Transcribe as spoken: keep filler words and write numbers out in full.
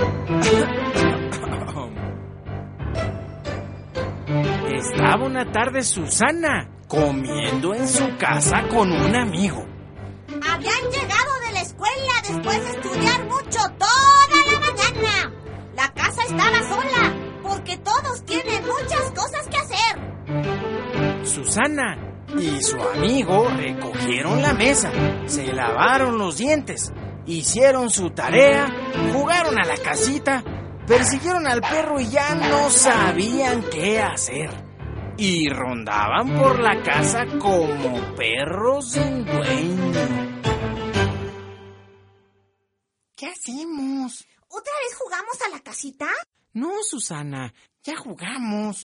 Estaba una tarde Susana comiendo en su casa con un amigo. Habían llegado de la escuela después de estudiar mucho toda la mañana. La casa estaba sola porque todos tienen muchas cosas que hacer. Susana y su amigo recogieron la mesa, se lavaron los dientes, hicieron su tarea, jugaron a la casita, persiguieron al perro y ya no sabían qué hacer. Y rondaban por la casa como perros sin dueño. ¿Qué hacemos? ¿Otra vez jugamos a la casita? No, Susana, ya jugamos.